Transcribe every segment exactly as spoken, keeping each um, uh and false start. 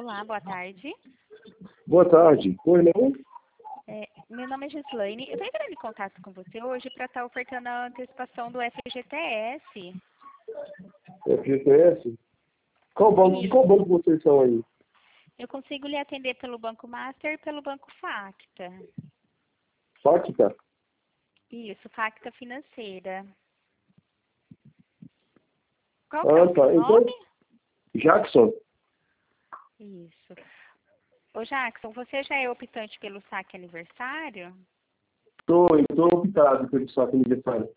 Olá, boa tarde. Boa tarde. Oi, não? É, meu nome é Gislaine. Eu estou entrando em contato com você hoje para estar ofertando a antecipação do F G T S. F G T S? Qual banco, de Isso. qual banco vocês são aí? Eu consigo lhe atender pelo Banco Master e pelo Banco Facta. Facta? Isso, Facta Financeira. Qual que é Ah, o seu tá. nome? Então, Jackson. Isso. Ô Jackson, você já é optante pelo saque aniversário? Estou estou optado pelo saque aniversário.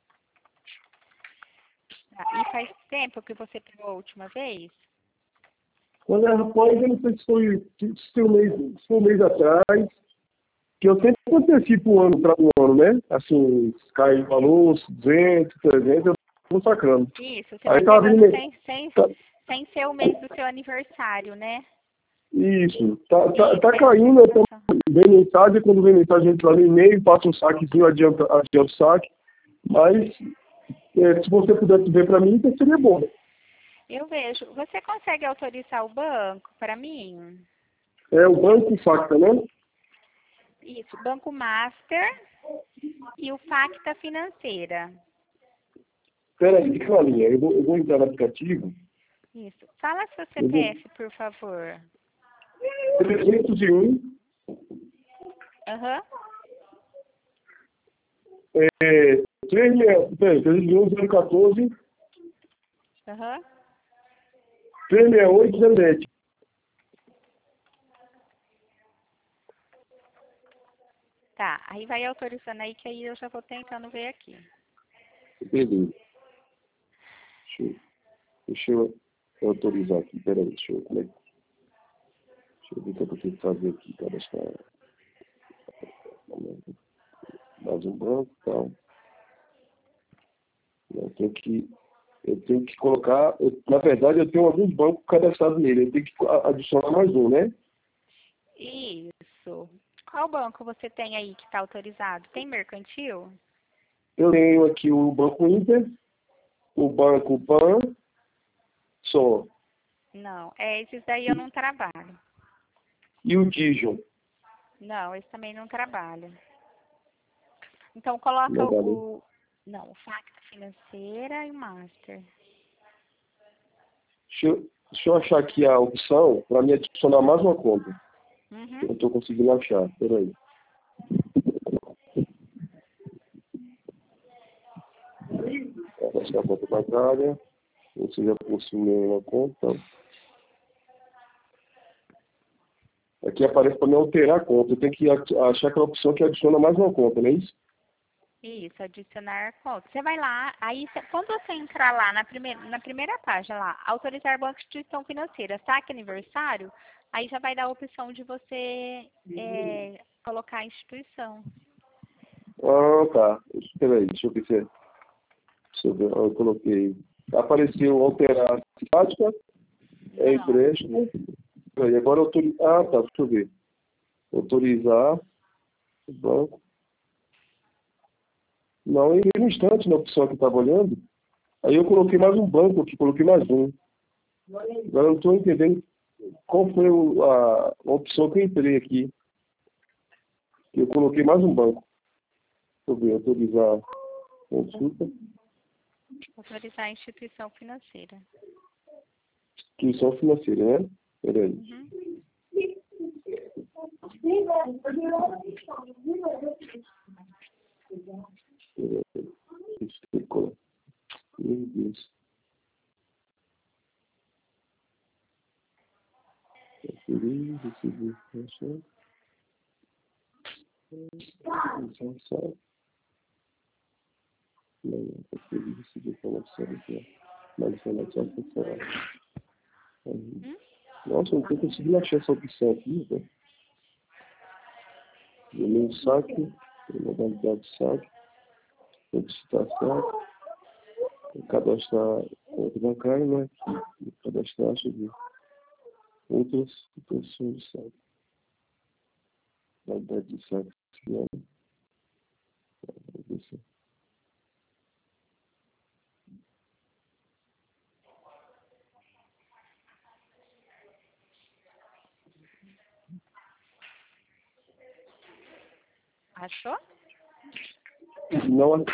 Tá. E faz tempo que você pegou a última vez? Quando é rapaz, eu não sei se foi, se foi, um, mês, se foi um mês atrás, que eu sempre antecipo um ano para um ano, né? Assim, cai valor, duzentos, trezentos, eu vou sacando. Isso, você Aí vai tá pegando vindo... sem, sem, Tá, sem ser o mês do seu aniversário, né? isso. Tá, tá, Isso, tá é caindo, eu tô antecipação. vem mensagem, quando vem mensagem, entra no e-mail, passa um saquezinho, adianta, adianta o saque. Mas, é, se você pudesse ver para mim, então seria bom. Eu vejo. Você consegue autorizar o banco para mim? É o Banco Facta, né? Isso, Banco Master e o Facta Financeira. Espera aí, fica na linha. Eu vou, eu vou entrar no aplicativo. Isso. Fala seu Eu vou... C P F, por favor. trezentos e um, Aham. é, três seis, peraí, trezentos e um, zero um quatro, Aham. três seis oito, zero sete. Tá, aí vai autorizando aí que aí eu já vou tentando ver aqui. Beleza. Deixa eu, deixa eu autorizar aqui. Peraí, deixa eu, como é, que- deixa eu ver o que eu tenho que fazer aqui. Cadastrar. Mais um banco e tal. Eu tenho que, eu tenho que colocar, eu, na verdade eu tenho alguns bancos cadastrados nele, eu tenho que a- adicionar mais um, né? Isso. Qual banco você tem aí que está autorizado? Tem mercantil? Eu tenho aqui o Banco Inter, o Banco Pan, só, Não, é, esses daí eu não trabalho. e o Dijon. Não, esse também não trabalha. Então coloca Não vale. o. Não, o Facta Financeira e o Master. Deixa eu, deixa eu achar aqui a opção para me adicionar mais uma conta. Uhum. Eu estou conseguindo achar, peraí. Essa é a conta bancária, você já possui uma conta. Aqui aparece para me alterar a conta. Eu tenho que ati- achar aquela opção que adiciona mais uma conta, não é isso? Isso, adicionar conta. Você vai lá, aí você- quando você entrar lá na primeira, na primeira página lá, autorizar banco de instituição financeira, saque aniversário, aí já vai dar a opção de você é, colocar a instituição. Ah, tá. Espera aí, deixa eu ver se é. Deixa eu ver. Ah, eu coloquei. Apareceu alterar simpática, é Não. empréstimo. Aí, agora autorizar. Ah, tá, deixa eu ver. Autorizar o banco. Não, em um instante na opção que eu estava olhando. Aí eu coloquei mais um banco aqui, coloquei mais um. Agora eu não estou entendendo qual foi o- a, a opção que eu entrei aqui. Eu coloquei mais um banco. Deixa eu ver, autorizar consulta. Autorizar a instituição financeira. Instituição financeira, né? Peraí. Uhum. Isso tem que colocar. Meu Deus. Conferir, receber informação. Informação. Não, não, conferir, receber informação aqui. Mais informação pessoal. Uhum. Hum? Nossa, eu não estou conseguindo achar essa opção aqui, velho. Meu saque, modalidade de saque, solicitar saque, cadastrar conta bancária, né? Cadastrar, deixa eu ver. Outras situações de saque. Modalidade de saque, né? Achou? Não.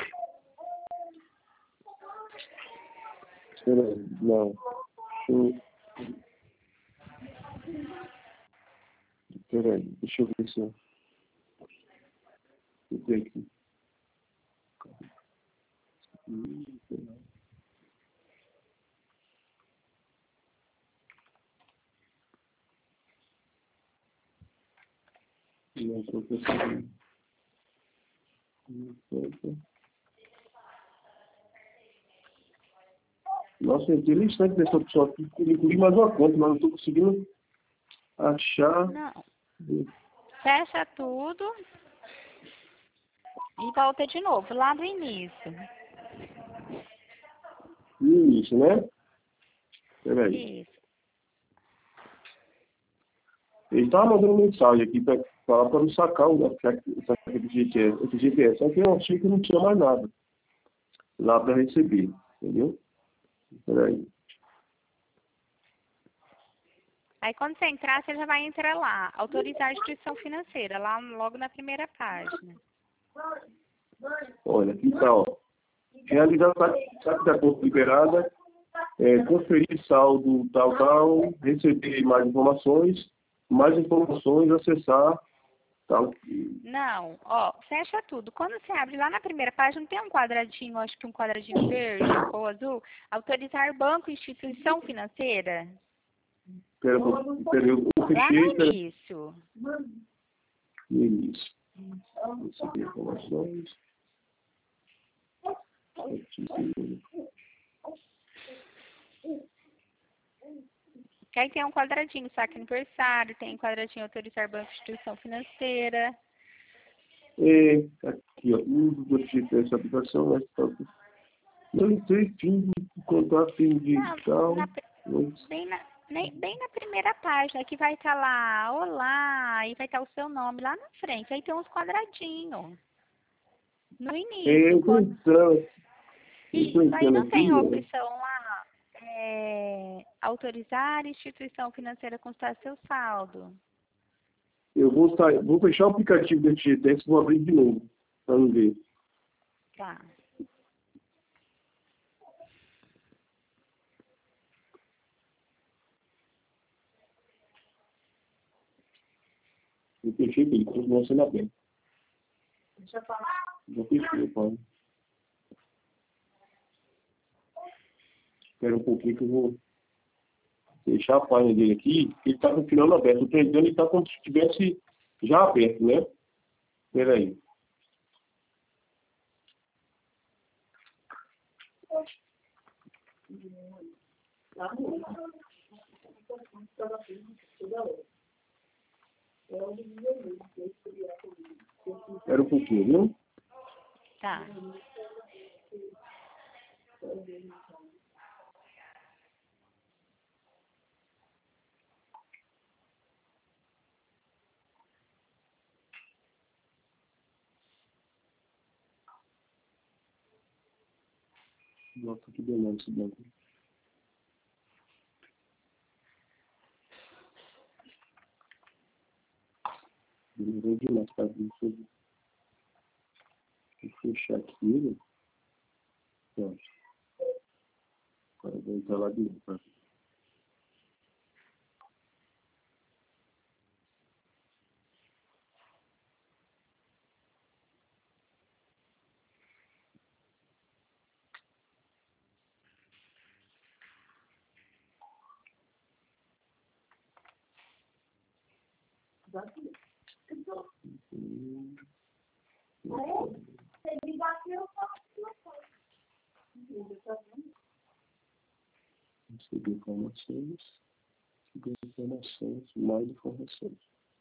Peraí, não. Eu... Peraí, deixa eu ver se eu... Eu tenho aqui. Não estou conseguindo. Nossa, eu tenho instante dessa opção aqui. Eu incluí mais uma conta, mas não estou conseguindo achar. Não. Fecha tudo e volta de novo, lá do início. Isso, né? Peraí. Isso. Ele estava mandando mensagem aqui para falar para não sacar o do G P S. Só que eu achei que não tinha mais nada lá para receber. Entendeu? Peraí. Aí quando você entrar, você já vai entrar lá. Autorizar a instituição financeira, lá logo na primeira página. Olha, aqui está, ó. Realizar saque da conta liberada, é, conferir saldo tal, tal, receber mais informações, mais informações, acessar, tal. Não, ó, fecha tudo. Quando você abre lá na primeira página, não tem um quadradinho, acho que um quadradinho verde ou azul? Autorizar banco e instituição financeira? Pera, pera, eu fechei, Lá no pera, início. no início. Receber informações. Que aí tem um quadradinho, saque aniversário, tem um quadradinho autorizar banco e instituição financeira. É, aqui, ó, uso do G P S aplicação, mas tá. Não entrei fim de contato, fim digital. Na, bem, na, bem na primeira página, que vai estar lá, olá, e vai estar o seu nome lá na frente. Aí tem uns quadradinhos. No início. É, eu tô quando... entrando. Isso, aí não tem a opção lá, é, autorizar a instituição financeira a constar seu saldo. Eu vou, estar, vou fechar o aplicativo da G T S e vou abrir de novo, para não ver. Tá. Eu fechei ele, continua sendo aberto. Deixa eu falar. Já fechei, pode. Espera um pouquinho que eu vou fechar a página dele aqui, porque ele está com o final aberto. Eu estou entrando e está como se estivesse já aberto, né? Espera aí. Espera um pouquinho, viu? Tá. Nossa, que demônio esse banco. Demorou demais para abrir isso. Vou fechar aqui, né? Pronto. Agora eu vou entrar lá de novo. Tá? Hum. Receber informações, receber informações, mais informações.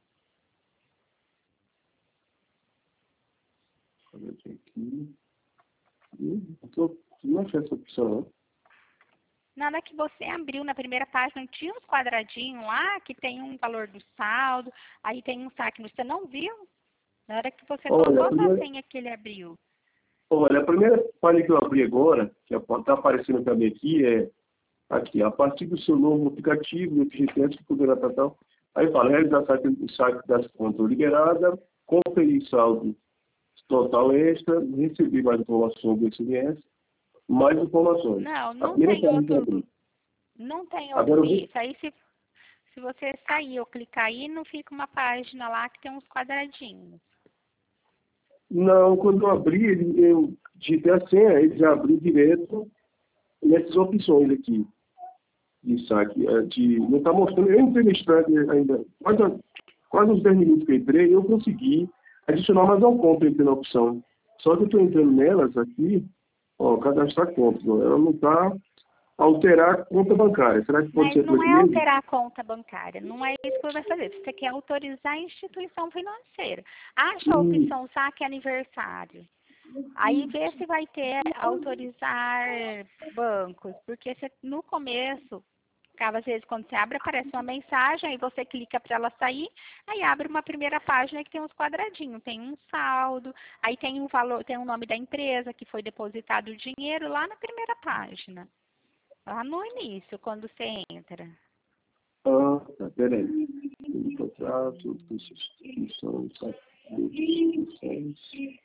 Olha aqui. Hum, tô, não achei essa opção, não. Na hora que você abriu na primeira página, tinha uns quadradinhos lá que tem um valor do saldo, aí tem um saque, você não viu? Na hora que você Olha, colocou a primeira... senha que ele abriu. Olha, a primeira página que eu abri agora, que está aparecendo também aqui, é aqui, a partir do seu novo aplicativo, o G P S que poderá tratar. Aí fala, realizar o saque das contas liberada, conferir saldo total extra, recebi mais informações do S M S, mais informações. Não, A não primeira tem página que eu outro, abri. não tem Agora outro eu vou- isso. Aí se, se você sair ou clicar aí, não fica uma página lá que tem uns quadradinhos. Não, quando eu abri, ele, eu digitei a senha, ele já abriu direto nessas opções aqui de saque. é, De, não está mostrando, eu entrei no Stripe ainda, quase, quase uns dez minutos que eu entrei, eu consegui adicionar mais uma conta aqui na opção. Só que eu estou entrando nelas aqui, ó, cadastrar contas, ó, ela não está alterar a conta bancária. Será que pode Mas ser por não isso é mesmo? alterar a conta bancária, não é isso que você vai fazer. Você quer autorizar a instituição financeira. Acha a Hum, opção saque aniversário. Aí vê se vai ter autorizar bancos, porque você, no começo, acaba, às vezes quando você abre, aparece uma mensagem, aí você clica para ela sair, aí abre uma primeira página que tem uns quadradinhos, tem um saldo, aí tem um valor, tem o nome da empresa que foi depositado o dinheiro lá na primeira página, lá no início, quando você entra. ah, tá, peraí. Tem contrato, instituição, saque, instituições.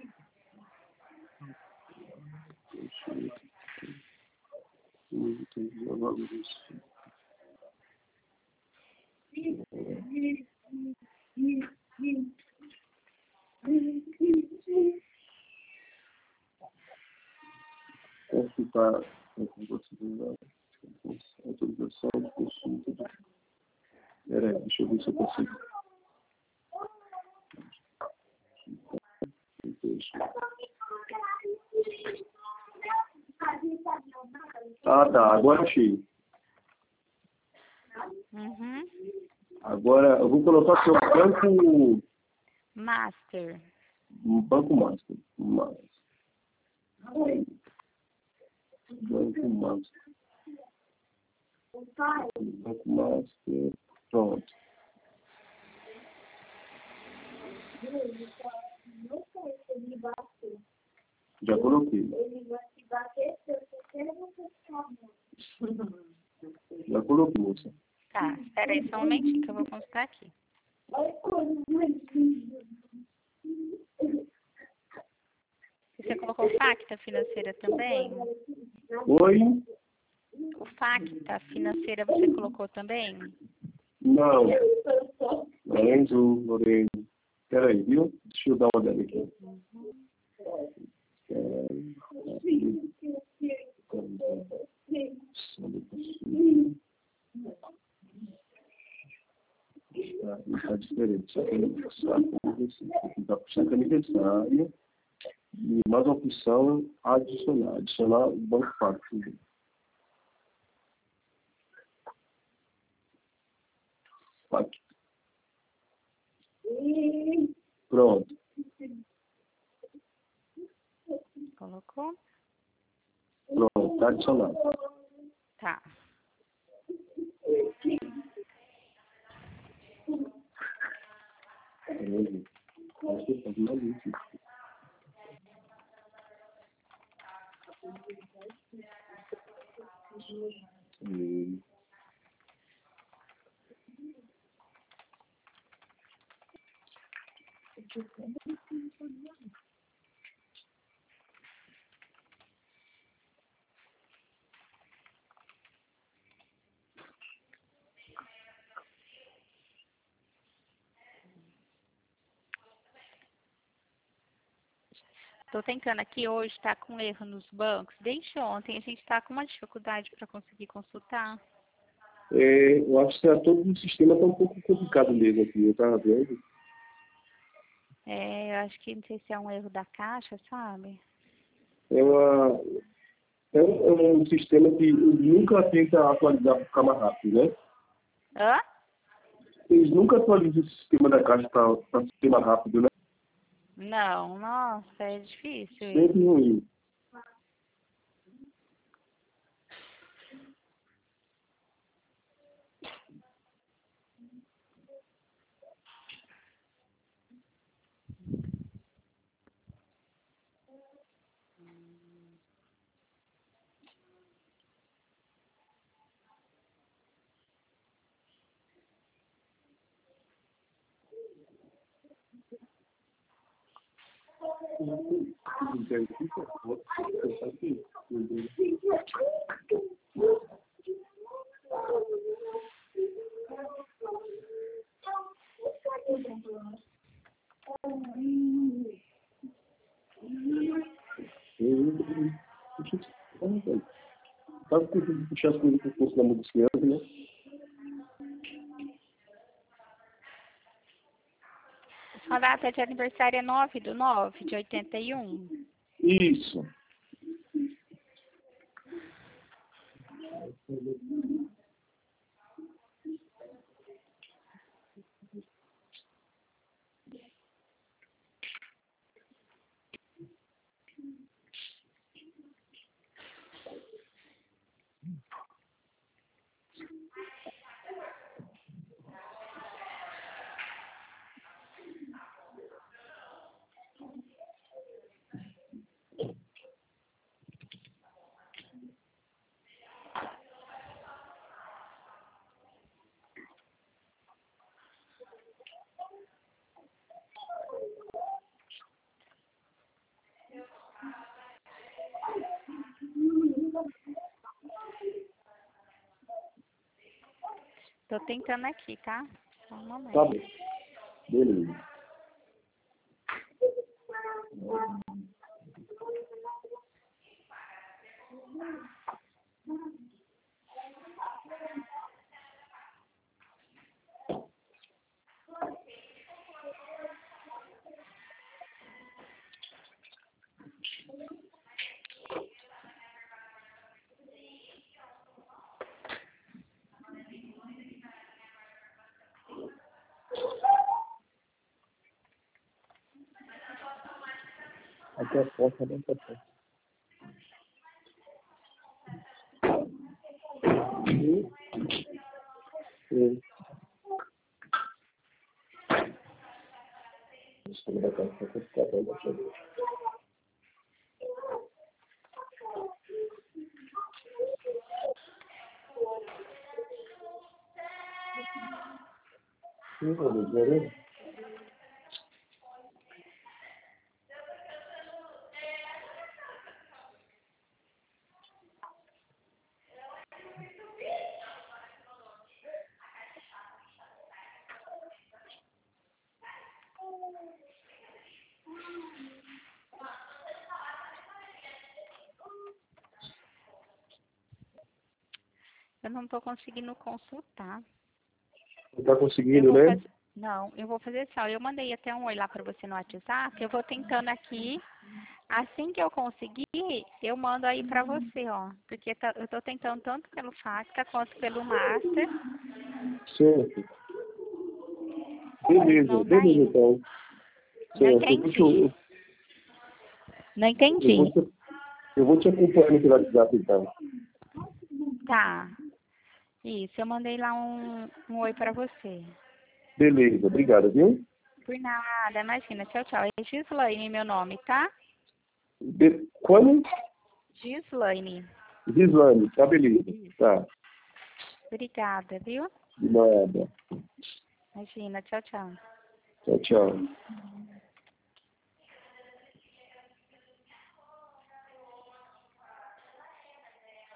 Consultar autorização de consulta. Peraí, deixa eu ver se eu consigo. Ah, tá. Agora achei. Uhum. Agora eu vou colocar aqui o banco, Master. o banco master. Mas, banco master. Banco master. Pronto. Já coloquei. Já coloquei, moça. Tá, espera aí só um momentinho que eu vou consultar aqui. Você colocou facta financeira também? Oi? O facta financeira você colocou também? Não. Lorenzo, Lorenzo. Peraí, viu? Deixa eu dar uma olhada aqui. Está diferente. Só tem está puxando aniversário e mais uma opção adicionar. Adicionar o banco fácil. Aqui. Pronto. Colocou? Pronto, está adicionado. Tá. Beleza. Acho que está mais isso. Hum. Estou tentando aqui hoje, está com erro nos bancos. Desde ontem a gente está com uma dificuldade para conseguir consultar. É, eu acho que tá, todo o sistema está um pouco complicado mesmo aqui. Eu estava vendo. É, eu acho que não sei se é um erro da caixa, sabe? É, uma, é, um, é um sistema que nunca tenta atualizar para ficar mais rápido, né? Hã? Eles nunca atualizam o sistema da caixa para ser mais rápido, né? Não, nossa, é difícil isso. Sempre ruim. Estava tentando puxar as coisas para o curso da motocicleta, né? Sua data de aniversário é nove do nove de oitenta e um. Isso. Tô tentando aqui, tá? Só um momento. Tá bom. Beleza. Aqui a porta não está certa. Sim. Deixa eu ver a porta que está aberta. Sim, vou ver. Eu não tô conseguindo consultar. Não está Eu conseguindo, vou né? fazer... Não, eu vou fazer assim, ó. Eu mandei até um oi lá pra você no WhatsApp. Eu vou tentando aqui. Assim que eu conseguir, eu mando aí pra você, ó. Porque tá- eu tô tentando tanto pelo FATCA quanto pelo Master. Certo. Beleza, Não tá beleza indo. então. Não Certo. Depois que eu, entendi. Não eu, entendi. vou te, eu vou te acompanhando pelo WhatsApp então. Tá. Isso, eu mandei lá um, um oi pra você. Beleza, obrigado, viu? Por nada, imagina. Tchau, tchau. É Gislaine meu nome, tá? De, como? Gislaine. Gislane, tá beleza. Tá. Obrigada, viu? De nada. Imagina. Tchau, tchau. Tchau, tchau.